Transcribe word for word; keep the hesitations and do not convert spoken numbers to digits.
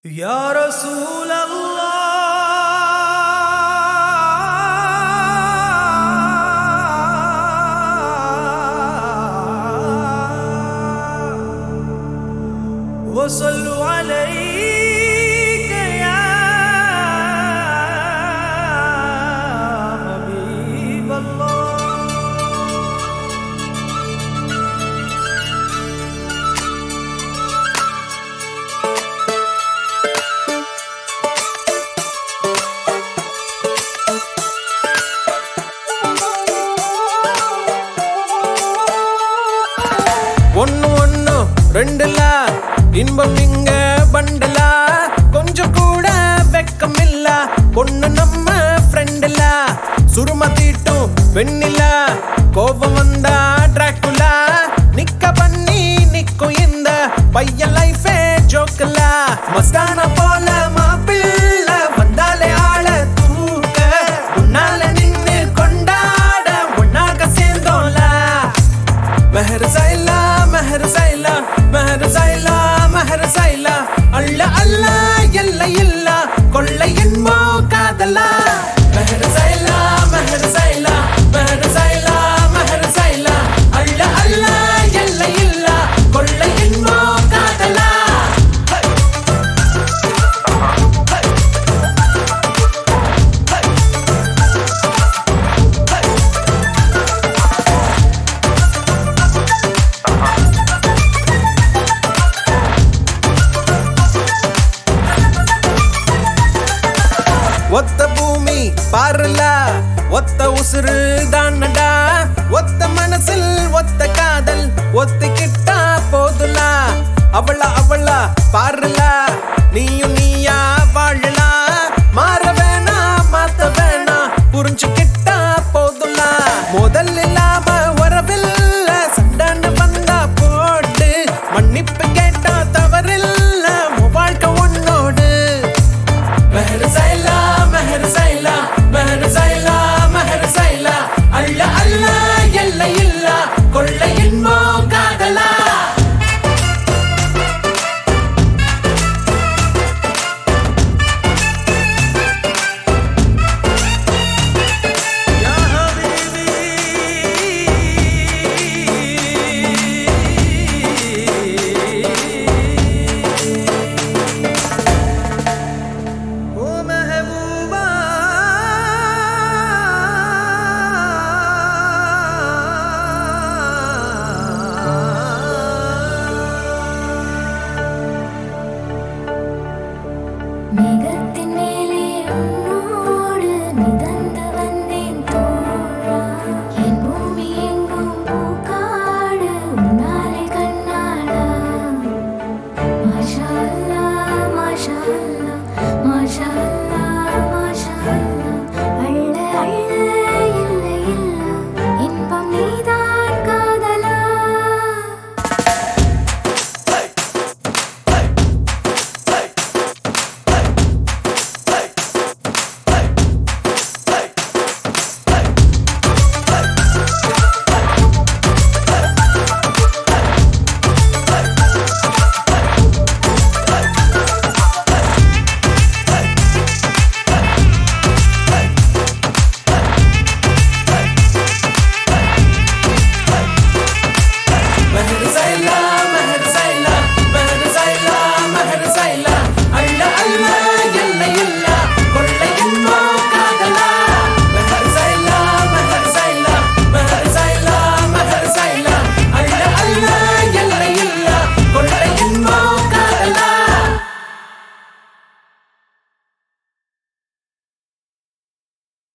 يا رسول الله وصلوا عليك يا حبيب الله. ஒன்னு ஒன்னு ரெண்டுலா இன்பம் இங்க பண்டலா கொஞ்சம் கூட வெக்கம் இல்ல பொண்ணு நம்ம ஃப்ரெண்டுல சுரும தீட்டும் பெண்ணில கோபம் வந்தா டிராக்குலா நிக்க பண்ணி நிக்கும் இந்த பையன் லைஃபே ஜோக்கல மஸ்தான போல மாப்பிள்ள வந்தாலே ஆள தூக்க உன்னால நின்னு கொண்டாட ஒன்னாக சேர்ந்தோம்ல மெஹர் சைலா மெஹர் சைலா மெஹர் சைலா மெஹர் சைலா அல்ல அல்ல எல்லை இல்ல கொள்ளை என்போ காதலா மெஹர் சைலா மெஹர் சைலா மெஹர் சைலா மெஹர் சைலா அல்ல அல்ல எல்லை இல்ல கொள்ளை என்போ காதலா. ஒத்த பூமி பாருல ஒத்த உசுறு தானடா ஒத்த மனசில் ஒத்த காதல் ஒத்துக்கிட்டா போதுல அவளா அவளா பாருல நீ